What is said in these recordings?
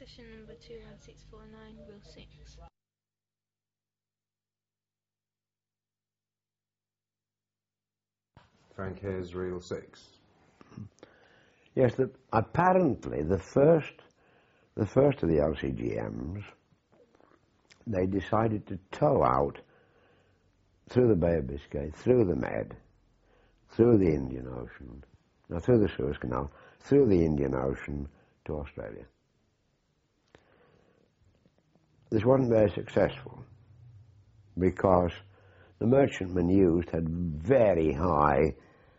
Session number 21649, Rule 6. Frank Hare's Rule 6. Yes, apparently the first of the LCGMs, they decided to tow out through the Bay of Biscay, through the Med, through the Indian Ocean, no, through the Suez Canal, through the Indian Ocean to Australia. This wasn't very successful because the merchantmen used had very high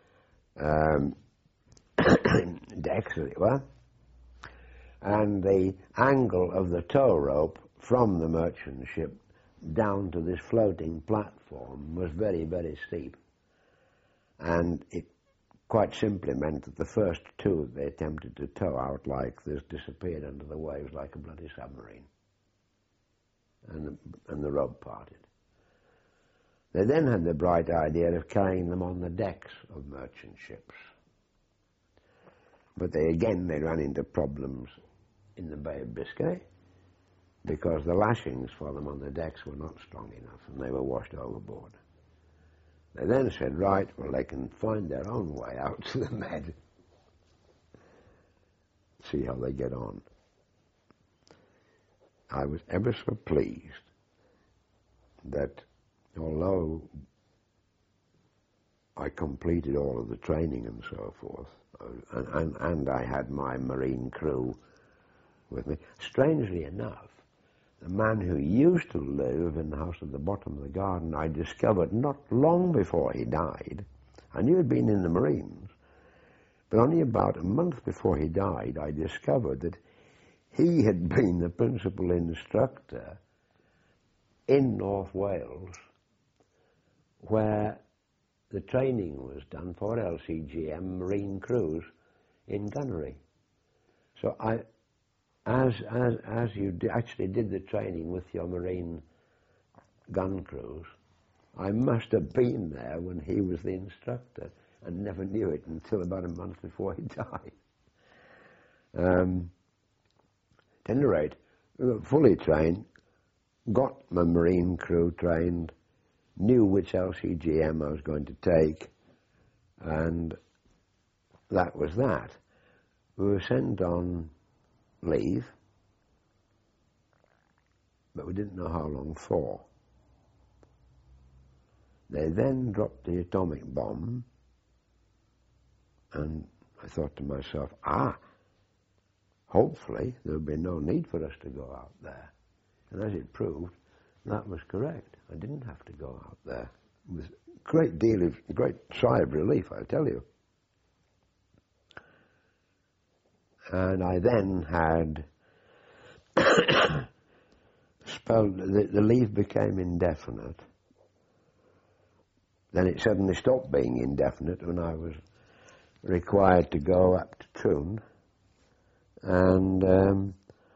decks, as it were, and the angle of the tow rope from the merchant ship down to this floating platform was very, very steep. And it quite simply meant that the first two they attempted to tow out like this disappeared under the waves like a bloody submarine. And the rope parted. They then had the bright idea of carrying them on the decks of merchant ships. But they ran into problems in the Bay of Biscay because the lashings for them on the decks were not strong enough and they were washed overboard. They then said, right, well, they can find their own way out to the Med. See how they get on. I was ever so pleased that although I completed all of the training and so forth, and I had my marine crew with me, strangely enough, the man who used to live in the house at the bottom of the garden, I discovered not long before he died. I knew he'd been in the Marines, but only about a month before he died, I discovered that he had been the principal instructor in North Wales, where the training was done for LCGM marine crews in gunnery. So as you actually did the training with your marine gun crews, I must have been there when he was the instructor and never knew it until about a month before he died. At any rate, fully trained, got my marine crew trained, knew which LCGM I was going to take, and that was that. We were sent on leave, but we didn't know how long for. They then dropped the atomic bomb, and I thought to myself, hopefully there'll be no need for us to go out there. And as it proved, that was correct. I didn't have to go out there. It was a great sigh of relief, I tell you. And I then had the leave became indefinite. Then it suddenly stopped being indefinite when I was required to go up to Troon and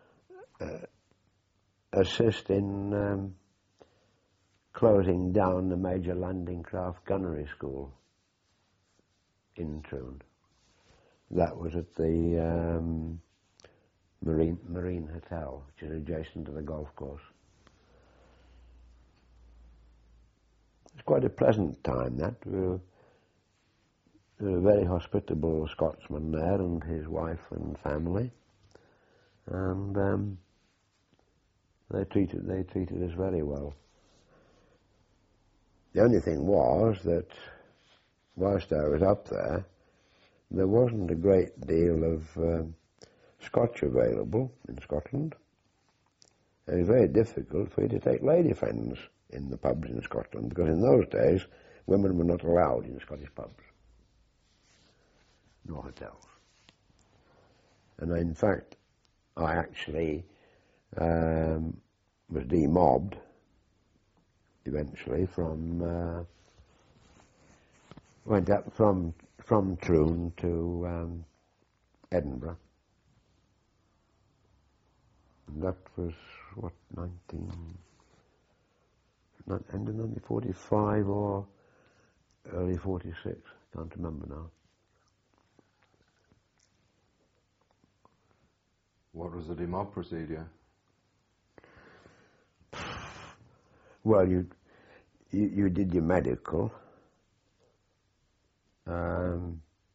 assist in closing down the Major Landing Craft Gunnery School in Troon. That was at the Marine Hotel, which is adjacent to the golf course. It's quite a pleasant time, that. There was a very hospitable Scotsman there and his wife and family. And they treated us very well. The only thing was that whilst I was up there wasn't a great deal of Scotch available in Scotland. It was very difficult for you to take lady friends in the pubs in Scotland, because in those days women were not allowed in Scottish pubs, nor hotels. And in fact, I actually was demobbed eventually went up from Troon to Edinburgh. And that was, end of 1945 or early 46, can't remember now. What was the demob procedure? Well, you did your medical, and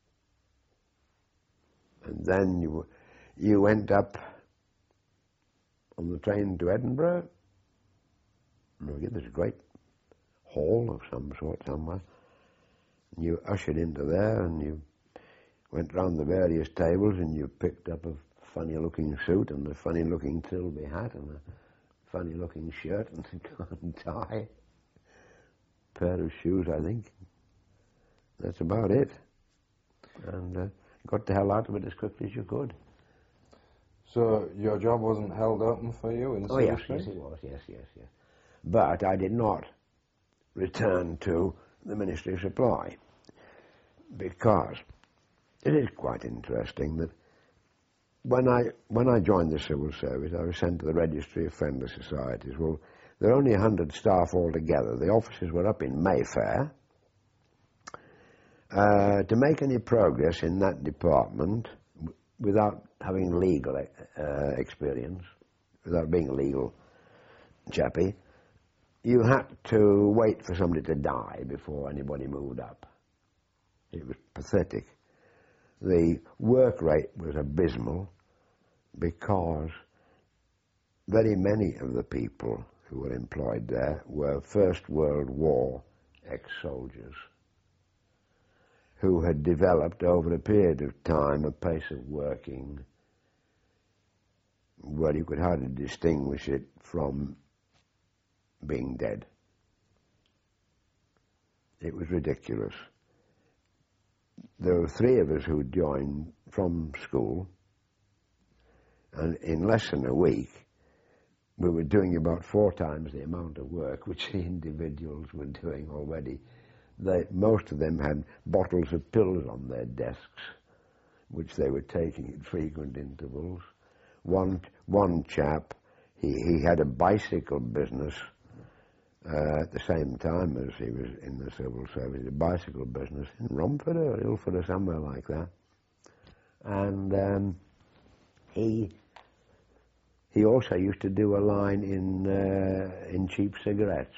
then you went up on the train to Edinburgh. There's a great hall of some sort somewhere. And you ushered into there, and you went round the various tables, and you picked up a funny-looking suit and a funny-looking Trilby hat and a funny-looking shirt and a tie, pair of shoes, I think. That's about it. And got the hell out of it as quickly as you could. So your job wasn't held open for you in Oh, yes, it was, yes. But I did not return to the Ministry of Supply, because it is quite interesting that when I joined the civil service, I was sent to the Registry of Friendly Societies. Well, there are only 100 staff altogether. The offices were up in Mayfair. To make any progress in that department without having legal experience, without being a legal chappie, you had to wait for somebody to die before anybody moved up. It was pathetic. The work rate was abysmal because very many of the people who were employed there were First World War ex-soldiers who had developed over a period of time a pace of working where you could hardly distinguish it from being dead. It was ridiculous. There were 3 of us who joined from school, and in less than a week we were doing about 4 times the amount of work which the individuals were doing already. Most of them had bottles of pills on their desks, which they were taking at frequent intervals. One chap, he had a bicycle business at the same time as he was in the civil service, a bicycle business in Romford or Ilford or somewhere like that. And he also used to do a line in cheap cigarettes,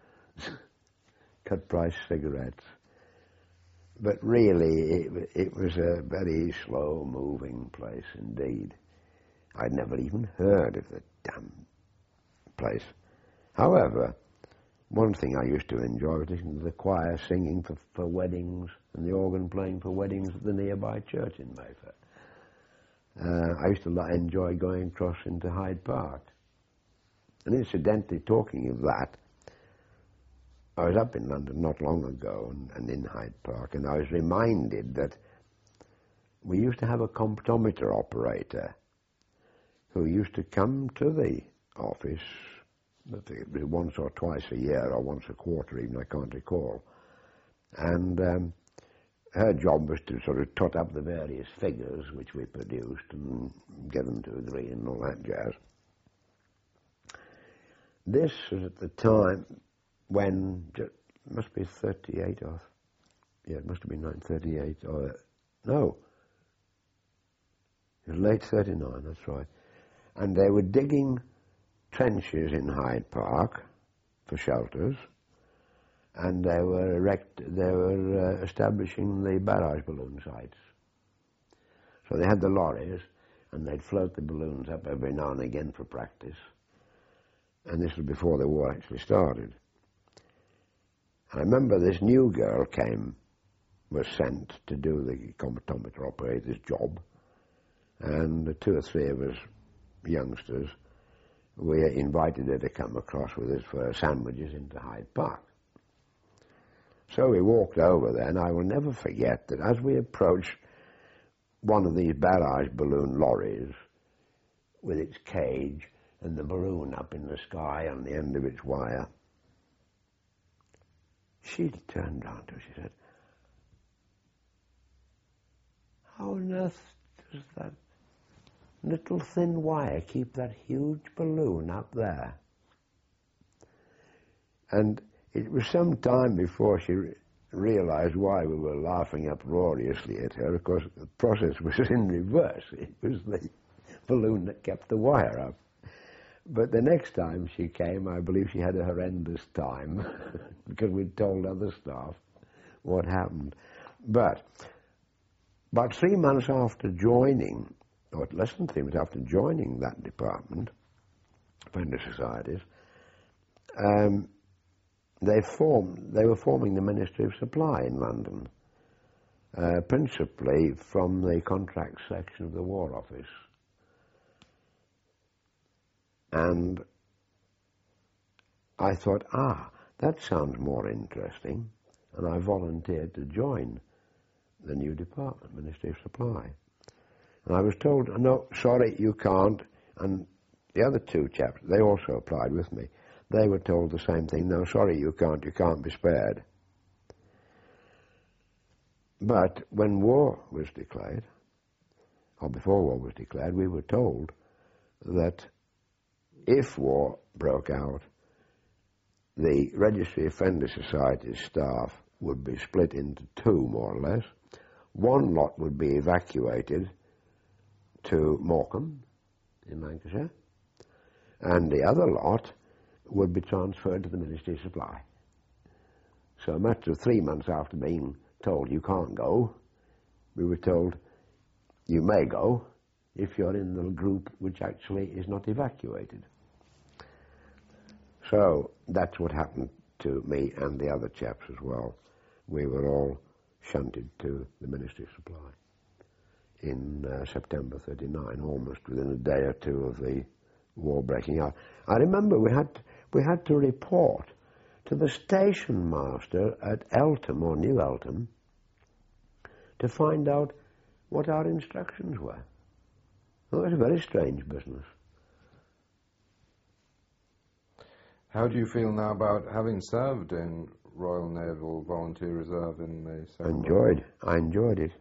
cut price cigarettes. But really, it was a very slow moving place indeed. I'd never even heard of the damn place. However, one thing I used to enjoy was listening to the choir singing for weddings and the organ playing for weddings at the nearby church in Mayfair. I used to enjoy going across into Hyde Park. And incidentally, talking of that, I was up in London not long ago and in Hyde Park, and I was reminded that we used to have a comptometer operator who used to come to the office, I think it was once or twice a year or once a quarter even, I can't recall. And her job was to sort of tot up the various figures which we produced and get them to agree and all that jazz. This was at the time when, it must be 38 or, yeah, it must have been 1938 or, no, it was late 39, that's right. And they were digging trenches in Hyde Park for shelters, and they were establishing the barrage balloon sites. So they had the lorries, and they'd float the balloons up every now and again for practice. And this was before the war actually started. I remember this new girl was sent to do the comptometer operator's job, and the 2 or 3 of us youngsters, we invited her to come across with us for sandwiches into Hyde Park. So we walked over there, and I will never forget that as we approached one of these barrage balloon lorries with its cage and the balloon up in the sky on the end of its wire, she turned round to us, she said, "How on earth does that little thin wire keep that huge balloon up there?" And it was some time before she realized why we were laughing uproariously at her. Of course, the process was in reverse. It was balloon that kept the wire up. But the next time she came, I believe she had a horrendous time because we'd told other staff what happened. But about 3 months after joining, or less than 3 months after joining that department, Friendly Societies, they were forming the Ministry of Supply in London, principally from the contract section of the War Office. And I thought, that sounds more interesting, and I volunteered to join the new department, Ministry of Supply. And I was told, no, sorry, you can't. And the other two chaps, they also applied with me. They were told the same thing, no, sorry, you can't be spared. But when war was declared, or before war was declared, we were told that if war broke out, the Registry of Friendly Societies staff would be split into two, more or less. One lot would be evacuated to Morecambe in Lancashire, and the other lot would be transferred to the Ministry of Supply. So a matter of 3 months after being told you can't go, we were told you may go if you're in the group which actually is not evacuated. So that's what happened to me and the other chaps as well. We were all shunted to the Ministry of Supply in September 39, almost within a day or two of the war breaking out. I remember we had to report to the station master at Eltham, or New Eltham, to find out what our instructions were. Well, it was a very strange business. How do you feel now about having served in Royal Naval Volunteer Reserve in the Second World War? I enjoyed it.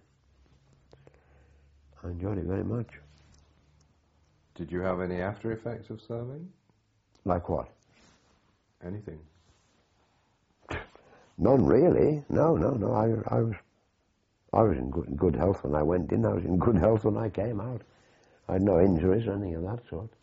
I enjoyed it very much. Did you have any after effects of serving? Like what? Anything? None really. No. I was in good health when I went in. I was in good health when I came out. I had no injuries or anything of that sort.